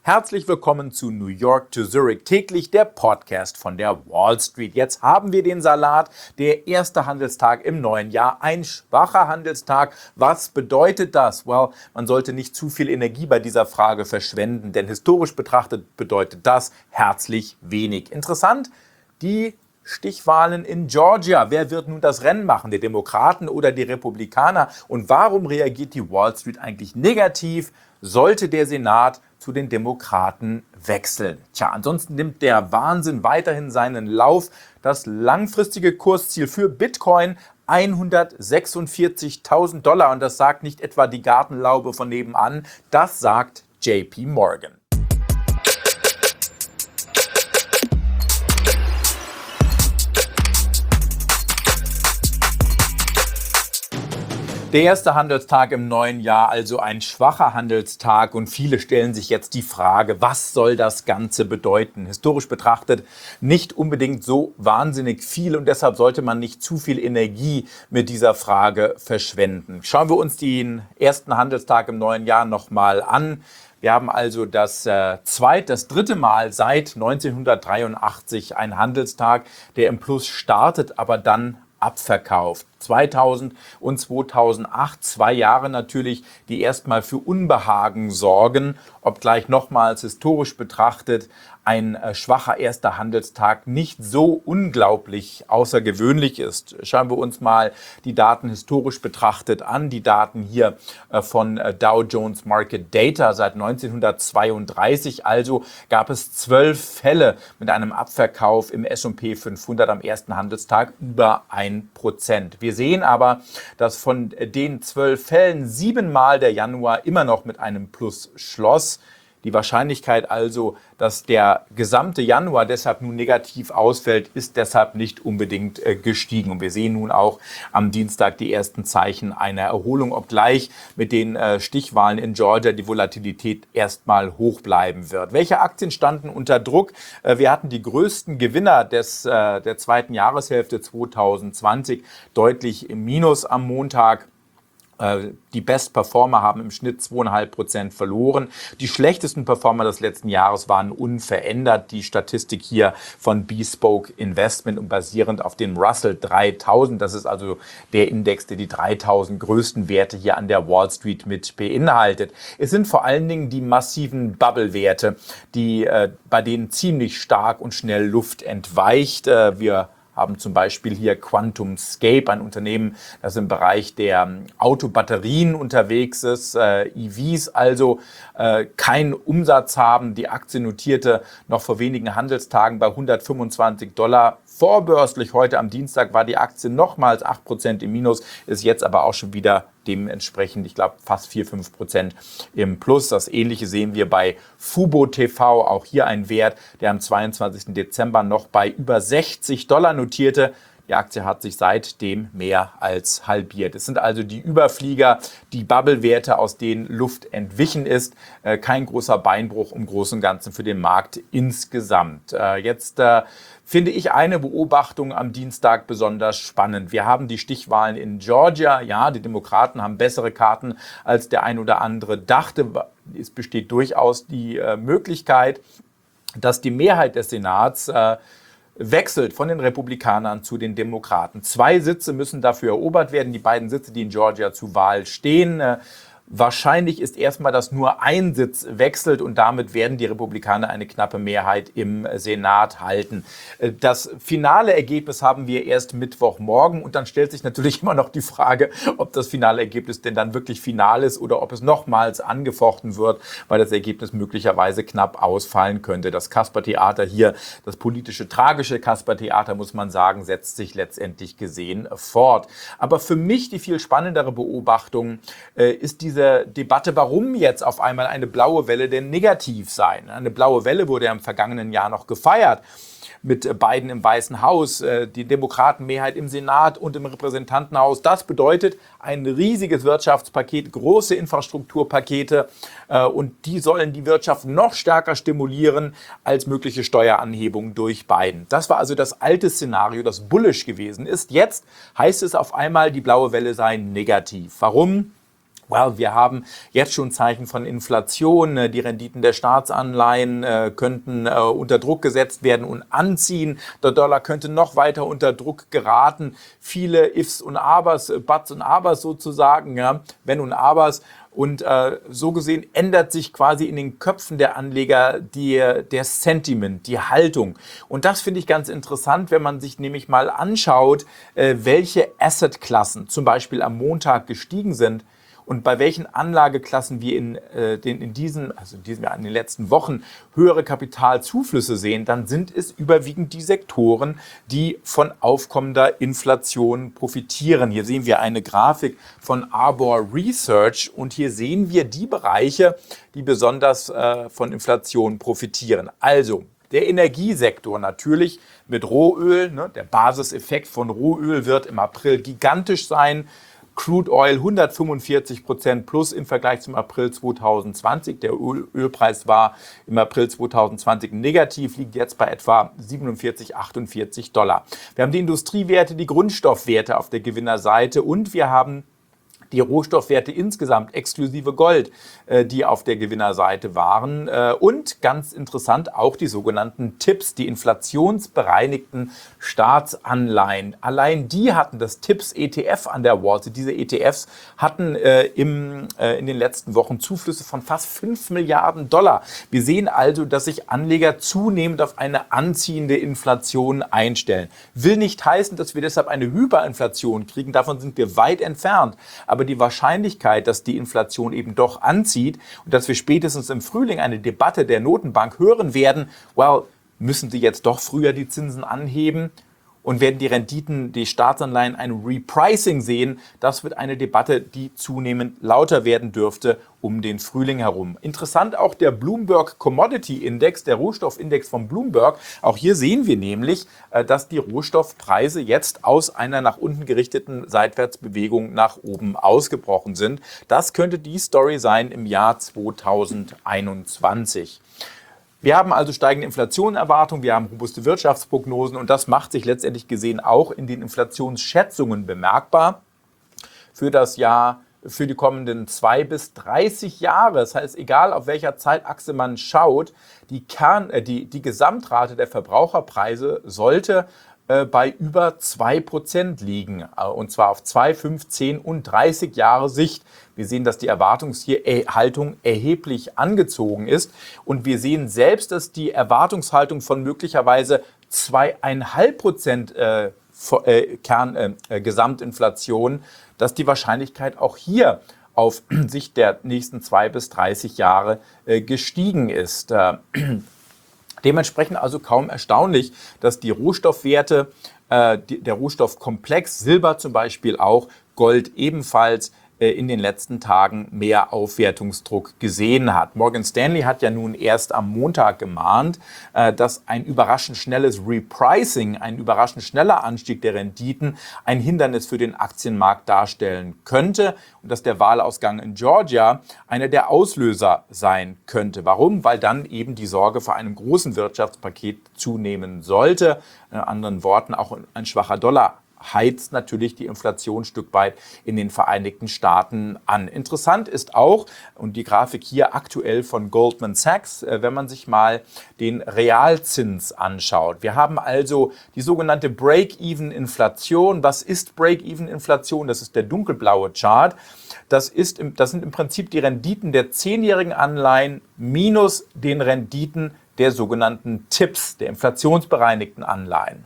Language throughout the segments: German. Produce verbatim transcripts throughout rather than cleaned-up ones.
Herzlich willkommen zu New York to Zurich täglich, der Podcast von der Wall Street. Jetzt haben wir den Salat, der erste Handelstag im neuen Jahr, ein schwacher Handelstag. Was bedeutet das? Well, man sollte nicht zu viel Energie bei dieser Frage verschwenden, denn historisch betrachtet bedeutet das herzlich wenig. Interessant, die Stichwahlen in Georgia. Wer wird nun das Rennen machen, die Demokraten oder die Republikaner? Und warum reagiert die Wall Street eigentlich negativ? Sollte der Senat zu den Demokraten wechseln? Tja, ansonsten nimmt der Wahnsinn weiterhin seinen Lauf. Das langfristige Kursziel für Bitcoin hundertsechsundvierzigtausend Dollar. Und das sagt nicht etwa die Gartenlaube von nebenan, das sagt J P Morgan. Der erste Handelstag im neuen Jahr, also ein schwacher Handelstag, und viele stellen sich jetzt die Frage, was soll das Ganze bedeuten? Historisch betrachtet nicht unbedingt so wahnsinnig viel, und deshalb sollte man nicht zu viel Energie mit dieser Frage verschwenden. Schauen wir uns den ersten Handelstag im neuen Jahr nochmal an. Wir haben also das äh, zweite, das dritte Mal seit neunzehnhundertdreiundachtzig einen Handelstag, der im Plus startet, aber dann abverkauft. zweitausend und zweitausendacht, zwei Jahre natürlich, die erstmal für Unbehagen sorgen, obgleich nochmals historisch betrachtet ein äh, schwacher erster Handelstag nicht so unglaublich außergewöhnlich ist. Schauen wir uns mal die Daten historisch betrachtet an. Die Daten hier äh, von äh, Dow Jones Market Data seit neunzehnhundertzweiunddreißig. Also gab es zwölf Fälle mit einem Abverkauf im S und P fünfhundert am ersten Handelstag über ein Prozent. Wir sehen aber, dass von den zwölf Fällen siebenmal der Januar immer noch mit einem Plus schloss. Die Wahrscheinlichkeit also, dass der gesamte Januar deshalb nun negativ ausfällt, ist deshalb nicht unbedingt äh, gestiegen. Und wir sehen nun auch am Dienstag die ersten Zeichen einer Erholung, obgleich mit den äh, Stichwahlen in Georgia die Volatilität erstmal hoch bleiben wird. Welche Aktien standen unter Druck? Äh, wir hatten die größten Gewinner des, äh, der zweiten Jahreshälfte zweitausendzwanzig deutlich im Minus am Montag. Die Best Performer haben im Schnitt zwei Komma fünf Prozent verloren. Die schlechtesten Performer des letzten Jahres waren unverändert. Die Statistik hier von Bespoke Investment und basierend auf dem Russell dreitausend. Das ist also der Index, der die dreitausend größten Werte hier an der Wall Street mit beinhaltet. Es sind vor allen Dingen die massiven Bubble-Werte, die, äh, bei denen ziemlich stark und schnell Luft entweicht. Äh, wir haben zum Beispiel hier QuantumScape, ein Unternehmen, das im Bereich der Autobatterien unterwegs ist, äh, E Vs also äh, keinen Umsatz haben. Die Aktie notierte noch vor wenigen Handelstagen bei hundertfünfundzwanzig Dollar. Vorbörslich heute am Dienstag war die Aktie nochmals acht Prozent im Minus, ist jetzt aber auch schon wieder dementsprechend, ich glaube, fast vier, fünf Prozent im Plus. Das Ähnliche sehen wir bei Fubo T V, auch hier ein Wert, der am zweiundzwanzigsten Dezember noch bei über sechzig Dollar notierte. Die Aktie hat sich seitdem mehr als halbiert. Es sind also die Überflieger, die Bubble-Werte, aus denen Luft entwichen ist. Äh, kein großer Beinbruch im Großen und Ganzen für den Markt insgesamt. Äh, jetzt äh, finde ich eine Beobachtung am Dienstag besonders spannend. Wir haben die Stichwahlen in Georgia. Ja, die Demokraten haben bessere Karten, als der ein oder andere dachte. Es besteht durchaus die äh, Möglichkeit, dass die Mehrheit des Senats äh, wechselt von den Republikanern zu den Demokraten. Zwei Sitze müssen dafür erobert werden, die beiden Sitze, die in Georgia zur Wahl stehen. Wahrscheinlich ist erstmal, dass nur ein Sitz wechselt, und damit werden die Republikaner eine knappe Mehrheit im Senat halten. Das finale Ergebnis haben wir erst Mittwochmorgen, und dann stellt sich natürlich immer noch die Frage, ob das finale Ergebnis denn dann wirklich final ist oder ob es nochmals angefochten wird, weil das Ergebnis möglicherweise knapp ausfallen könnte. Das Kaspertheater hier, das politische, tragische Kaspertheater, muss man sagen, setzt sich letztendlich gesehen fort. Aber für mich die viel spannendere Beobachtung äh, ist diese Diese Debatte, warum jetzt auf einmal eine blaue Welle denn negativ sei. Eine blaue Welle wurde ja im vergangenen Jahr noch gefeiert mit Biden im Weißen Haus, die Demokratenmehrheit im Senat und im Repräsentantenhaus. Das bedeutet ein riesiges Wirtschaftspaket, große Infrastrukturpakete, und die sollen die Wirtschaft noch stärker stimulieren als mögliche Steueranhebungen durch Biden. Das war also das alte Szenario, das bullish gewesen ist. Jetzt heißt es auf einmal, die blaue Welle sei negativ. Warum? Well, wir haben jetzt schon Zeichen von Inflation. Die Renditen der Staatsanleihen äh, könnten äh, unter Druck gesetzt werden und anziehen. Der Dollar könnte noch weiter unter Druck geraten. Viele Ifs und Abers, Buts und Abers sozusagen, ja, Wenn und Abers. Und äh, so gesehen ändert sich quasi in den Köpfen der Anleger die, der Sentiment, die Haltung. Und das finde ich ganz interessant, wenn man sich nämlich mal anschaut, äh, welche Assetklassen zum Beispiel am Montag gestiegen sind. Und bei welchen Anlageklassen wir in, äh, den, in, diesen, also in diesem Jahr, in den letzten Wochen höhere Kapitalzuflüsse sehen, dann sind es überwiegend die Sektoren, die von aufkommender Inflation profitieren. Hier sehen wir eine Grafik von Arbor Research und hier sehen wir die Bereiche, die besonders äh, von Inflation profitieren. Also der Energiesektor natürlich mit Rohöl, ne, der Basiseffekt von Rohöl wird im April gigantisch sein. Crude Oil hundertfünfundvierzig Prozent plus im Vergleich zum April zweitausendzwanzig. Der Öl Ölpreis war im April zweitausendzwanzig negativ, liegt jetzt bei etwa siebenundvierzig, achtundvierzig Dollar. Wir haben die Industriewerte, die Grundstoffwerte auf der Gewinnerseite und wir haben die Rohstoffwerte insgesamt, exklusive Gold, die auf der Gewinnerseite waren. Und ganz interessant auch die sogenannten T I P S, die inflationsbereinigten Staatsanleihen. Allein die hatten das T I P S-E T F an der Wall Street. Diese E T Fs hatten im, in den letzten Wochen Zuflüsse von fast fünf Milliarden Dollar. Wir sehen also, dass sich Anleger zunehmend auf eine anziehende Inflation einstellen. Will nicht heißen, dass wir deshalb eine Hyperinflation kriegen. Davon sind wir weit entfernt. Aber die Wahrscheinlichkeit, dass die Inflation eben doch anzieht und dass wir spätestens im Frühling eine Debatte der Notenbank hören werden, well, müssen sie jetzt doch früher die Zinsen anheben? Und werden die Renditen, die Staatsanleihen ein Repricing sehen? Das wird eine Debatte, die zunehmend lauter werden dürfte um den Frühling herum. Interessant auch der Bloomberg Commodity Index, der Rohstoffindex von Bloomberg. Auch hier sehen wir nämlich, dass die Rohstoffpreise jetzt aus einer nach unten gerichteten Seitwärtsbewegung nach oben ausgebrochen sind. Das könnte die Story sein im Jahr zweitausendeinundzwanzig. Wir haben also steigende Inflationserwartungen, wir haben robuste Wirtschaftsprognosen und das macht sich letztendlich gesehen auch in den Inflationsschätzungen bemerkbar für das Jahr, für die kommenden zwei bis dreißig Jahre. Das heißt, egal auf welcher Zeitachse man schaut, die, Kern, äh, die, die Gesamtrate der Verbraucherpreise sollte äh, bei über zwei Prozent liegen, äh, und zwar auf zwei, fünf, zehn und dreißig Jahre Sicht. Wir sehen, dass die Erwartungshaltung erheblich angezogen ist und wir sehen selbst, dass die Erwartungshaltung von möglicherweise zwei Komma fünf Prozent äh, äh, Kern, äh, Gesamtinflation, dass die Wahrscheinlichkeit auch hier auf Sicht der nächsten zwei bis dreißig Jahre äh, gestiegen ist. Äh, dementsprechend also kaum erstaunlich, dass die Rohstoffwerte, äh, die, der Rohstoffkomplex, Silber zum Beispiel auch, Gold ebenfalls, in den letzten Tagen mehr Aufwertungsdruck gesehen hat. Morgan Stanley hat ja nun erst am Montag gemahnt, dass ein überraschend schnelles Repricing, ein überraschend schneller Anstieg der Renditen ein Hindernis für den Aktienmarkt darstellen könnte und dass der Wahlausgang in Georgia einer der Auslöser sein könnte. Warum? Weil dann eben die Sorge vor einem großen Wirtschaftspaket zunehmen sollte. In anderen Worten, auch ein schwacher Dollar heizt natürlich die Inflation ein Stück weit in den Vereinigten Staaten an. Interessant ist auch, und die Grafik hier aktuell von Goldman Sachs, wenn man sich mal den Realzins anschaut. Wir haben also die sogenannte Break-Even-Inflation. Was ist Break-Even-Inflation? Das ist der dunkelblaue Chart. Das, ist, das sind im Prinzip die Renditen der zehnjährigen Anleihen minus den Renditen der sogenannten T I P S, der inflationsbereinigten Anleihen.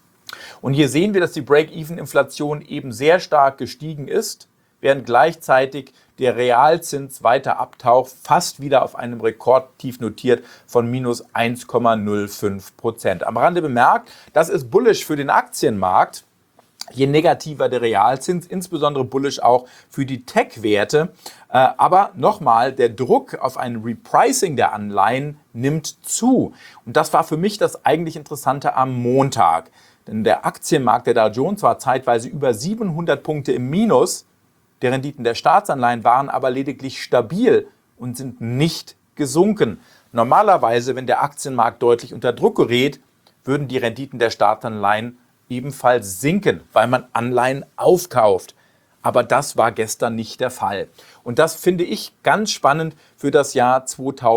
Und hier sehen wir, dass die Break-Even-Inflation eben sehr stark gestiegen ist, während gleichzeitig der Realzins weiter abtaucht, fast wieder auf einem Rekordtief notiert von minus eins Komma null fünf Prozent. Am Rande bemerkt, das ist bullish für den Aktienmarkt. Je negativer der Realzins, insbesondere bullish auch für die Tech-Werte. Aber nochmal, der Druck auf ein Repricing der Anleihen nimmt zu. Und das war für mich das eigentlich Interessante am Montag. Denn der Aktienmarkt, der Dow Jones, war zeitweise über siebenhundert Punkte im Minus. Die Renditen der Staatsanleihen waren aber lediglich stabil und sind nicht gesunken. Normalerweise, wenn der Aktienmarkt deutlich unter Druck gerät, würden die Renditen der Staatsanleihen ebenfalls sinken, weil man Anleihen aufkauft. Aber das war gestern nicht der Fall. Und das finde ich ganz spannend für das Jahr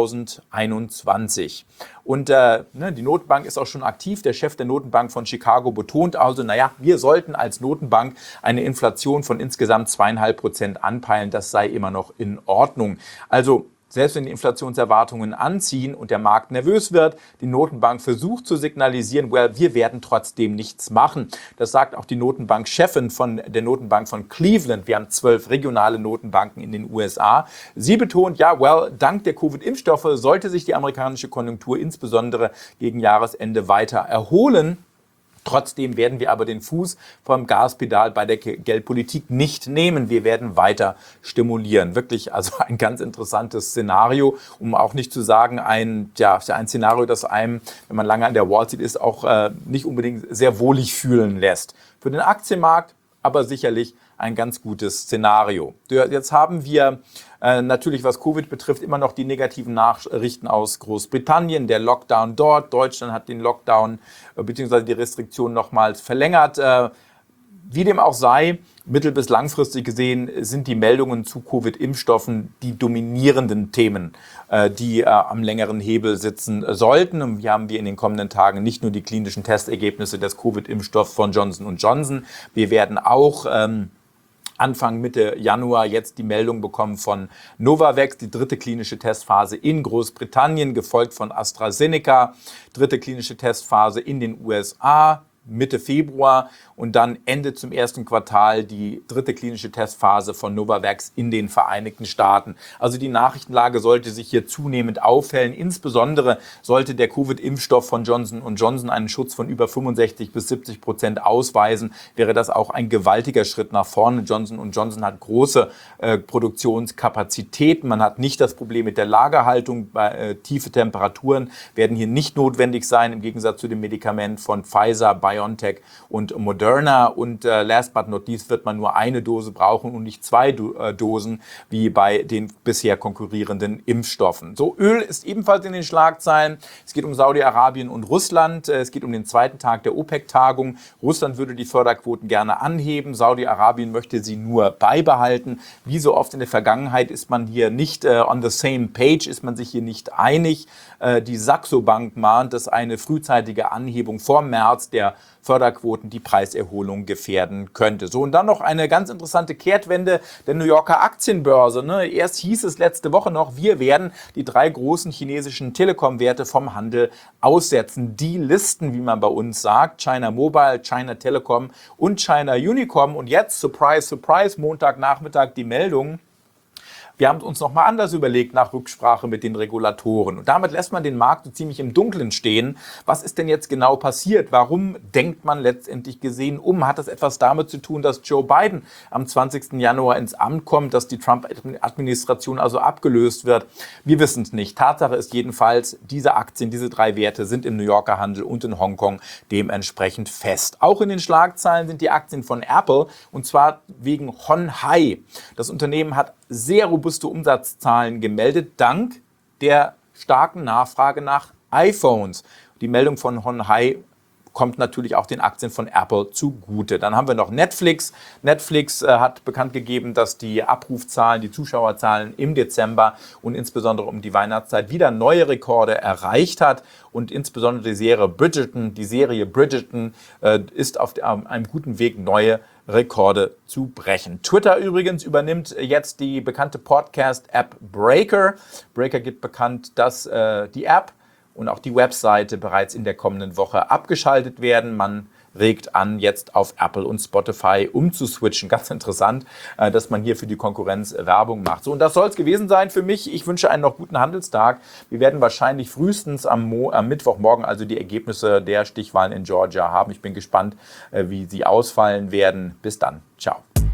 zweitausendeinundzwanzig. Und äh, ne, die Notenbank ist auch schon aktiv. Der Chef der Notenbank von Chicago betont also, naja, wir sollten als Notenbank eine Inflation von insgesamt zweieinhalb Prozent anpeilen. Das sei immer noch in Ordnung. Also selbst wenn die Inflationserwartungen anziehen und der Markt nervös wird, die Notenbank versucht zu signalisieren, well, wir werden trotzdem nichts machen. Das sagt auch die Notenbankchefin von der Notenbank von Cleveland. Wir haben zwölf regionale Notenbanken in den U S A. Sie betont, ja, well, dank der Covid-Impfstoffe sollte sich die amerikanische Konjunktur insbesondere gegen Jahresende weiter erholen. Trotzdem werden wir aber den Fuß vom Gaspedal bei der Geldpolitik nicht nehmen. Wir werden weiter stimulieren. Wirklich also ein ganz interessantes Szenario, um auch nicht zu sagen, ein, ja, ein Szenario, das einem, wenn man lange an der Wall Street ist, auch äh, nicht unbedingt sehr wohlig fühlen lässt. Für den Aktienmarkt aber sicherlich ein ganz gutes Szenario. Jetzt haben wir äh, natürlich, was Covid betrifft, immer noch die negativen Nachrichten aus Großbritannien. Der Lockdown dort, Deutschland hat den Lockdown äh, bzw. die Restriktionen nochmals verlängert. Äh, wie dem auch sei, mittel- bis langfristig gesehen sind die Meldungen zu Covid-Impfstoffen die dominierenden Themen, äh, die äh, am längeren Hebel sitzen sollten. Und hier haben wir in den kommenden Tagen nicht nur die klinischen Testergebnisse des Covid-Impfstoffs von Johnson und Johnson. Wir werden auch ähm, Anfang Mitte Januar jetzt die Meldung bekommen von Novavax, die dritte klinische Testphase in Großbritannien, gefolgt von AstraZeneca, dritte klinische Testphase in den U S A, Mitte Februar und dann Ende zum ersten Quartal die dritte klinische Testphase von Novavax in den Vereinigten Staaten. Also die Nachrichtenlage sollte sich hier zunehmend aufhellen. Insbesondere sollte der Covid-Impfstoff von Johnson und Johnson einen Schutz von über fünfundsechzig bis siebzig Prozent ausweisen, wäre das auch ein gewaltiger Schritt nach vorne. Johnson und Johnson hat große äh, Produktionskapazitäten. Man hat nicht das Problem mit der Lagerhaltung. Bei, äh, tiefe Temperaturen werden hier nicht notwendig sein, im Gegensatz zu dem Medikament von Pfizer, BioNTech und Moderna. Und äh, last but not least wird man nur eine Dose brauchen und nicht zwei Do- äh, Dosen wie bei den bisher konkurrierenden Impfstoffen. So, Öl ist ebenfalls in den Schlagzeilen. Es geht um Saudi-Arabien und Russland. Es geht um den zweiten Tag der OPEC-Tagung. Russland würde die Förderquoten gerne anheben. Saudi-Arabien möchte sie nur beibehalten. Wie so oft in der Vergangenheit ist man hier nicht äh, on the same page, ist man sich hier nicht einig. Äh, die Saxo Bank mahnt, dass eine frühzeitige Anhebung vor März der Förderquoten die Preiserholung gefährden könnte. So, und dann noch eine ganz interessante Kehrtwende der New Yorker Aktienbörse. Ne? Erst hieß es letzte Woche noch, wir werden die drei großen chinesischen Telekom-Werte vom Handel aussetzen. Die Listen, wie man bei uns sagt, China Mobile, China Telecom und China Unicom. Und jetzt, surprise, surprise, Montagnachmittag die Meldung. Wir haben uns noch mal anders überlegt nach Rücksprache mit den Regulatoren. Und damit lässt man den Markt so ziemlich im Dunkeln stehen. Was ist denn jetzt genau passiert? Warum denkt man letztendlich gesehen um? Hat das etwas damit zu tun, dass Joe Biden am zwanzigsten Januar ins Amt kommt, dass die Trump-Administration also abgelöst wird? Wir wissen es nicht. Tatsache ist jedenfalls, diese Aktien, diese drei Werte sind im New Yorker Handel und in Hongkong dementsprechend fest. Auch in den Schlagzeilen sind die Aktien von Apple, und zwar wegen Hon Hai. Das Unternehmen hat sehr robuste Umsatzzahlen gemeldet, dank der starken Nachfrage nach iPhones. Die Meldung von Hon Hai kommt natürlich auch den Aktien von Apple zugute. Dann haben wir noch Netflix. Netflix äh, hat bekannt gegeben, dass die Abrufzahlen, die Zuschauerzahlen im Dezember und insbesondere um die Weihnachtszeit wieder neue Rekorde erreicht hat. Und insbesondere die Serie Bridgerton, die Serie Bridgerton äh, ist auf der, einem guten Weg, neue Rekorde zu brechen. Twitter übrigens übernimmt jetzt die bekannte Podcast-App Breaker. Breaker gibt bekannt, dass äh, die App und auch die Webseite bereits in der kommenden Woche abgeschaltet werden. Man regt an, jetzt auf Apple und Spotify umzuswitchen. Ganz interessant, dass man hier für die Konkurrenz Werbung macht. So, und das soll es gewesen sein für mich. Ich wünsche einen noch guten Handelstag. Wir werden wahrscheinlich frühestens am, Mo- am Mittwochmorgen also die Ergebnisse der Stichwahlen in Georgia haben. Ich bin gespannt, wie sie ausfallen werden. Bis dann. Ciao.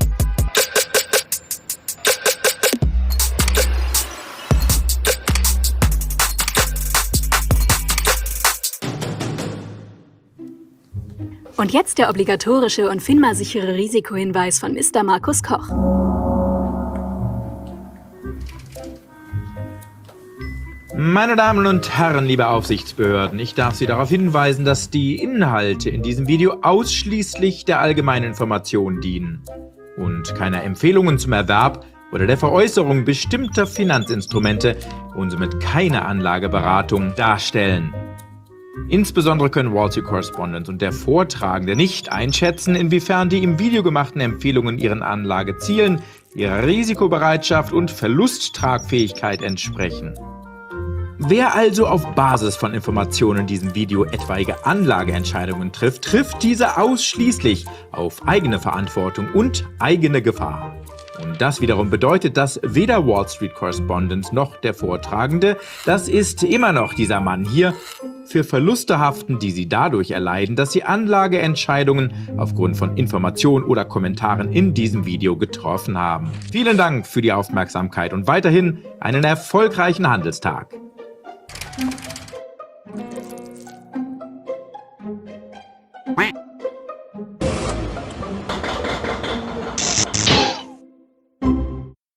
Und jetzt der obligatorische und FINMA-sichere Risikohinweis von Mister Markus Koch. Meine Damen und Herren, liebe Aufsichtsbehörden, ich darf Sie darauf hinweisen, dass die Inhalte in diesem Video ausschließlich der allgemeinen Information dienen. und keiner Empfehlungen zum Erwerb oder der Veräußerung bestimmter Finanzinstrumente und somit keine Anlageberatung darstellen. Insbesondere können Wall Street Correspondent und der Vortragende nicht einschätzen, inwiefern die im Video gemachten Empfehlungen ihren Anlagezielen, ihrer Risikobereitschaft und Verlusttragfähigkeit entsprechen. Wer also auf Basis von Informationen in diesem Video etwaige Anlageentscheidungen trifft, trifft diese ausschließlich auf eigene Verantwortung und eigene Gefahr. Und das wiederum bedeutet, dass weder Wall Street Correspondent noch der Vortragende, das ist immer noch dieser Mann hier, für Verluste haften, die sie dadurch erleiden, dass sie Anlageentscheidungen aufgrund von Informationen oder Kommentaren in diesem Video getroffen haben. Vielen Dank für die Aufmerksamkeit und weiterhin einen erfolgreichen Handelstag.